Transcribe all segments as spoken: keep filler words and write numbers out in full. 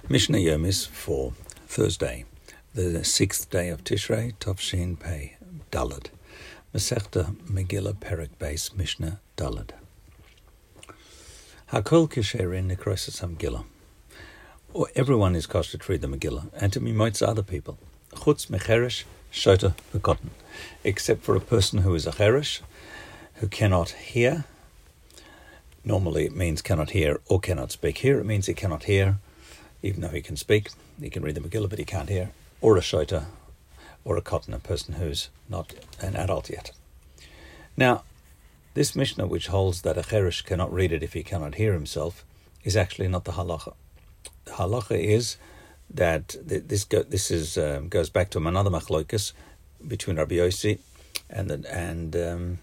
Mishnah Yomis for Thursday, the sixth day of Tishrei, Tavshin Pei Daled. Masechta Megillah Perek Beis Mishnah Daled. Hakol Kisherin Nekrosis Megillah. Or everyone is kosher to read the Megillah and to mimoitz other people. Chutz mecheresh shota v'kotten, except for a person who is a cheresh, who cannot hear. Normally it means cannot hear or cannot speak. Here it means he cannot hear, even though he can speak. He can read the Megillah, but he can't hear. Or a shota, or a cotton, a person who's not an adult yet. Now, this Mishnah, which holds that a cheresh cannot read it if he cannot hear himself, is actually not the halacha. The halacha is that this go, this is um, goes back to another machlokas between Rabbi Yossi and the, and um,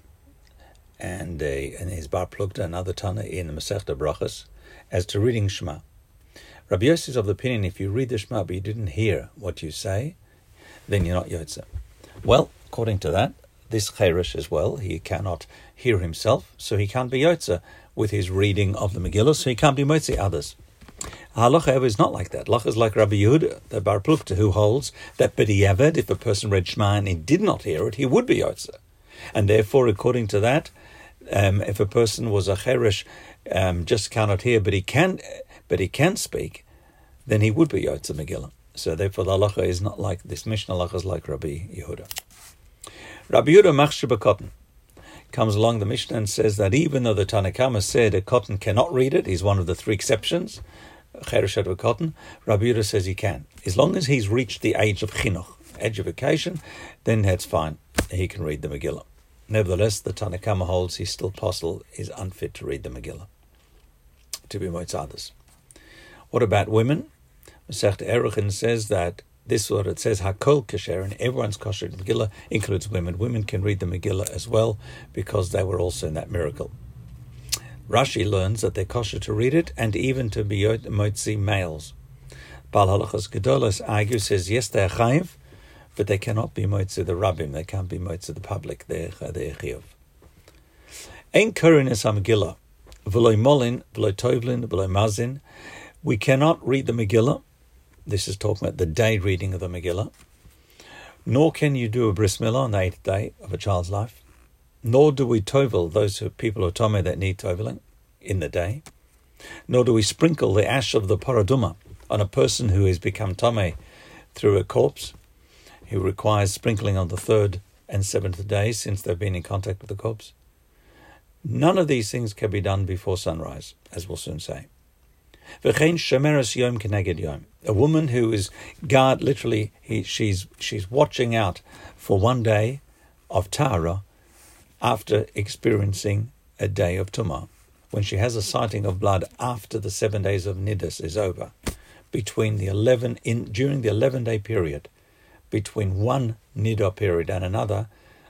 and uh, and his bar plugta, another Tana in the Masechta Brachas, as to reading Shema. Rabbi Yossi is of the opinion if you read the Shema but you didn't hear what you say, then you're not Yotze. Well, according to that, this cheresh as well, he cannot hear himself, so he can't be Yotze with his reading of the Megillah, so he can't be Motzi others. Halacha, however, is not like that. Halacha is like Rabbi Yehuda, the Bar Plukta, who holds that b'diavad, if a person read Shema and he did not hear it, he would be Yotze. And therefore, according to that, um, if a person was a cheresh, um, just cannot hear, but he can, but he can speak, then he would be Yotze Megillah. So therefore, the halacha is not like this. Mishnah halacha is like Rabbi Yehuda. Rabbi Yehuda machshir b'kotten comes along the Mishnah and says that even though the Tanakama said a cotton cannot read it, he's one of the three exceptions, cheresh of a cotton, Rabbi Yehuda says he can. As long as he's reached the age of chinuch, education, then that's fine. He can read the Megillah. Nevertheless, the Tanakama holds he's still possible, is unfit to read the Megillah, to be moitz others. What about women? Masechta Eruchin says that this is what it says, Hakol Kasher, and everyone's kosher in the Megillah, includes women. Women can read the Megillah as well, because they were also in that miracle. Rashi learns that they're kosher to read it, and even to be motzi males. Bal Halachas Gedolos argue, says, yes, they're chayiv, but they cannot be motzi the rabbim, they can't be motzi the public, they're chayiv. Ein korin es ha-Megillah, v'loi molin, v'loi tovlin, v'loi mazin. We cannot read the Megillah. This is talking about the day reading of the Megillah. Nor can you do a bris milah on the eighth day of a child's life. Nor do we tovel those who, people who are tomei that need toveling in the day. Nor do we sprinkle the ash of the paraduma on a person who has become tomei through a corpse, who requires sprinkling on the third and seventh day since they've been in contact with the corpse. None of these things can be done before sunrise, as we'll soon say. A woman who is guard, literally, he, she's she's watching out for one day of Tara after experiencing a day of Tumah. When she has a sighting of blood after the seven days of Nidus is over, between the eleven in during the eleven day period, between one Nidah period and another,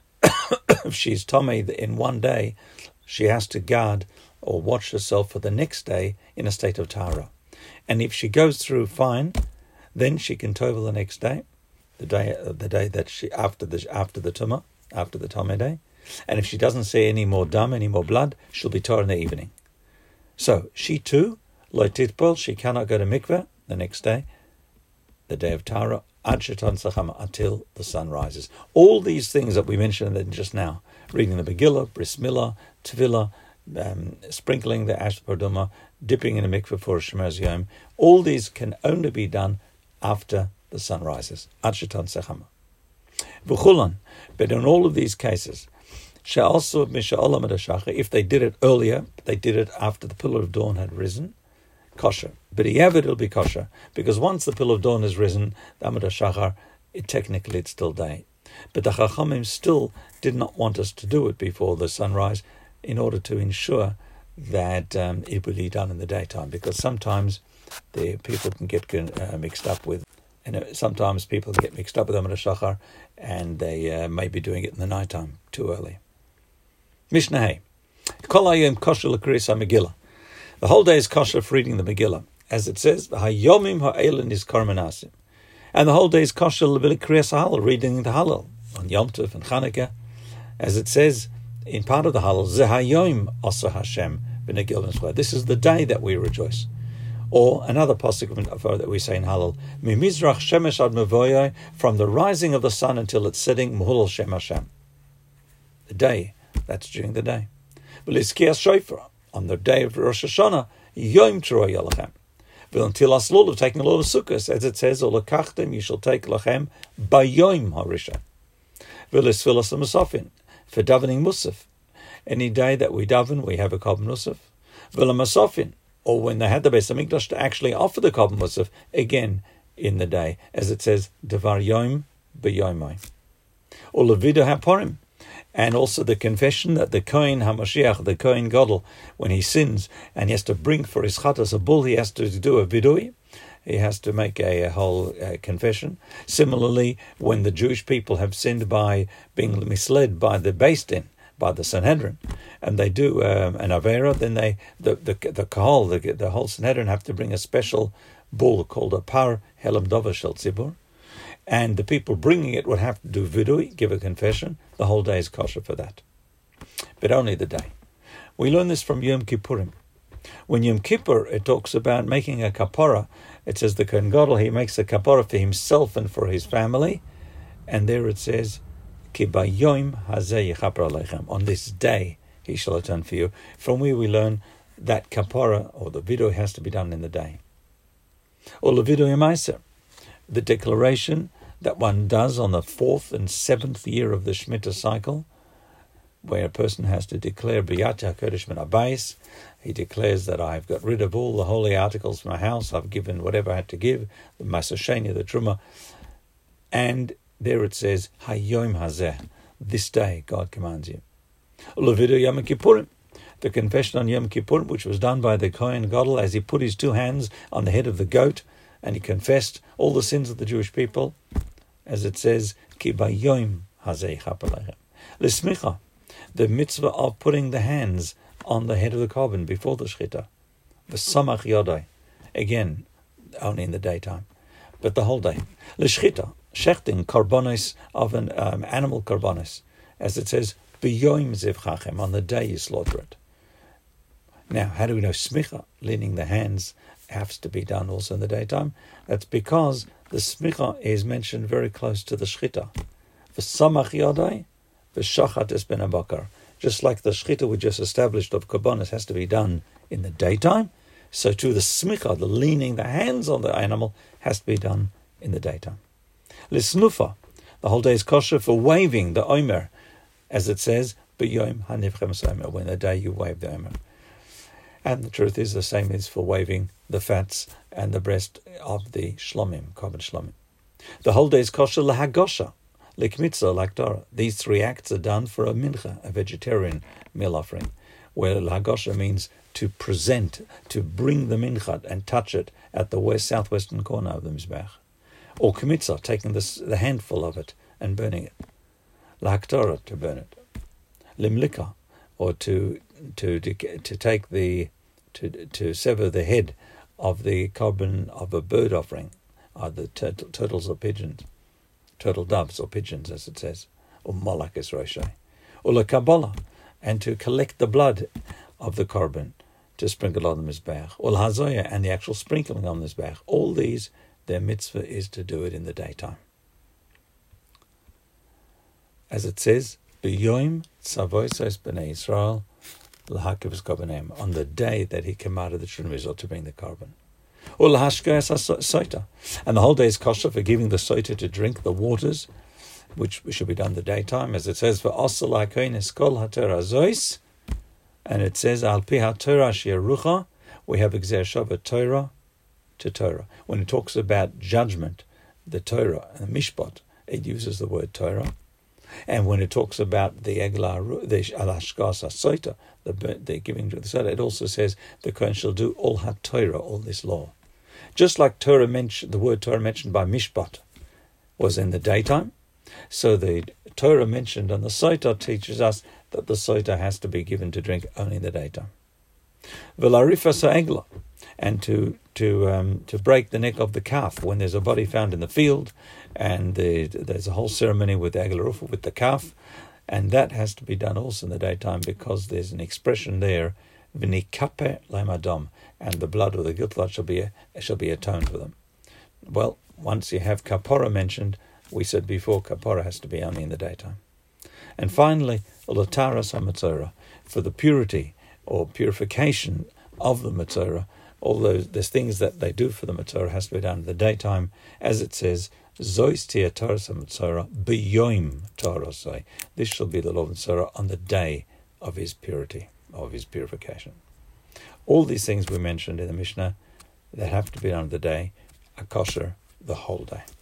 if she's Tomei in one day, she has to guard or watch herself for the next day in a state of Tara. And if she goes through fine, then she can tovel the next day, the day the day that she after the after the Tumah, after the Tomei day. And if she doesn't see any more dam, any more blood, she'll be Torah in the evening. So she too, lo titpol, she cannot go to mikveh the next day, the day of Tara, ad shetan sachama, until the sun rises. All these things that we mentioned just now, reading the Megillah, bris milah, tevilah, Um, sprinkling the ash parduma, dipping in a mikveh for a Shemaz Yom, all these can only be done after the sun rises. Ad shetan sechama. V'chulan, but in all of these cases, she'also misha'olam ad hashachar, if they did it earlier, they did it after the pillar of dawn had risen, kosher. But Yavid it'll be kosher, because once the pillar of dawn has risen, the amad hashachar, it, technically it's still day. But the Chachamim still did not want us to do it before the sunrise, in order to ensure that um, it will be done in the daytime, because sometimes the people can get uh, mixed up with, and uh, sometimes people get mixed up with Amar Shachar, and they uh, may be doing it in the nighttime too early. Mishnah Hey, Kol Hayom kosher l'kriyas ha-Megillah. The whole day is kosher for reading the Megillah, as it says, Hayomim ha'elin is karmenasim, and the whole day is kosher l'kriyas ha-Hallel, reading the Hallel on Yom Tov and Chanukah, as it says in part of the Hallel, Zehayom Asa Hashem b'negil. This is the day that we rejoice. Or another pasuk that we say in Hallel, Mimizrach shemesh ad mevoyai, from the rising of the sun until its setting, Muhulal Shem Hashem. The day, that's during the day. V'lizkias shofar, on the day of Rosh Hashanah, Yom Teruah Yalachem. Until Aslul, taking the law of Sukkot, as it says, Olakachtem, you shall take Lachem Bayom Harishon. V'lisfilas Musafin, for davening Musaf. Any day that we daven, we have a Korban Musaf. V'lamasafin, or when they had the Beis Hamikdash to actually offer the Korban Musaf, again in the day, as it says, Devar Yom B'Yomai. Or Levido HaPorim, and also the confession that the Kohen HaMashiach, the Kohen Gadol, when he sins and he has to bring for his chatas a bull, he has to do a vidui, he has to make a, a whole uh, confession. Similarly, when the Jewish people have sinned by being misled by the Beis Din, by the Sanhedrin, and they do um, an avera, then they the the the kahal, the, the whole Sanhedrin have to bring a special bull called a par helam dova shel tzibur. And the people bringing it would have to do vidui, give a confession. The whole day is kosher for that. But only the day. We learn this from Yom Kippurim. When Yom Kippur, it talks about making a kapara. It says the Kohen Gadol, he makes a kapara for himself and for his family. And there it says, Ki bayom hazeh yichaper aleichem. On this day, he shall atone for you. From where we learn that kapara, or the vidui, has to be done in the day. Or the vidui meiser, the declaration that one does on the fourth and seventh year of the Shemitah cycle, where a person has to declare B'yat HaKodesh Min HaBais. He declares that I've got rid of all the holy articles from my house, I've given whatever I had to give, the Maser Sheni, the Truma, and there it says, Hayom Hazeh, this day God commands you. Levido Yom Kippurim, the confession on Yom Kippurim, which was done by the Kohen Gadol as he put his two hands on the head of the goat, and he confessed all the sins of the Jewish people, as it says, Ki bayom hazeh yichaper aleichem. L'smicha, the mitzvah of putting the hands on the head of the korban before the shechita. V'samach yodai, again, only in the daytime, but the whole day. L'shechita, shechting korbanos of an um, animal korbanos, as it says, b'yom zivchachem, on the day you slaughter it. Now, how do we know smicha, leaning the hands, has to be done also in the daytime? That's because the smicha is mentioned very close to the shchita. V'samach yodai, v'shachat es ben abakar. Just like the shchita we just established of korbanos has to be done in the daytime, so too the smicha, the leaning the hands on the animal, has to be done in the daytime. L'snufa, the whole day is kosher for waving the omer, as it says, b'yom hanivchem omer, when the day you wave the omer. And the truth is the same is for waving the fats and the breast of the shlomim, korban shlomim. The whole day is kosher lahagosha, likmitzah, like Torah. These three acts are done for a mincha, a vegetarian meal offering, where lahagosha means to present, to bring the mincha and touch it at the west southwestern corner of the mizbech. Or kmitzah, taking this, the handful of it and burning it. Lahaktorah, to burn it. Limlika, or to to to, to take the to to sever the head of the korban of a bird offering, either turtle, turtles or pigeons, turtle doves or pigeons, as it says, or malak es roshay, or la kabbalah, and to collect the blood of the korban to sprinkle on the mizbeach, or la hazoya, and the actual sprinkling on the mizbeach. All these, their mitzvah is to do it in the daytime, as it says, b'yom tzavosos b'nei Yisrael l'hakivus korbanem, on the day that he commanded the children of Israel to bring the korban. Or l'hashkayas soita, and the whole day is kosher for giving the soita to drink the waters, which should be done in the daytime, as it says, for osel ha'kohen eskol ha'torah zois, and it says al pi ha'torah she'erucha, we have exer shavat Torah to Torah. When it talks about judgment, the Torah and the mishpat, it uses the word Torah. And when it talks about the eglah, the alashkas hasoita, the the giving to the soda, it also says the kohen shall do all ha-Torah, all this law. Just like Torah mentioned, the word Torah mentioned by mishpat was in the daytime, so the Torah mentioned on the soita teaches us that the soita has to be given to drink only in the daytime. V'larifas ha'eglah, and to to um, to break the neck of the calf when there's a body found in the field, and the, there's a whole ceremony with the eglah rufa, with the calf, and that has to be done also in the daytime, because there's an expression there v'nikape lemadom, and the blood or the guilt blood shall be shall be atoned for them. Well, once you have kapora mentioned, we said before kapora has to be only in the daytime. And finally, ulataras hamatzorah, for the purity or purification of the matzorah, all those there's things that they do for the matzorah has to be done in the daytime, as it says, Zois tia taras hamatzorah b'yoim tarasai. This shall be the law of matzorah on the day of his purity, of his purification. All these things we mentioned in the Mishnah that have to be done on the day are kosher the whole day.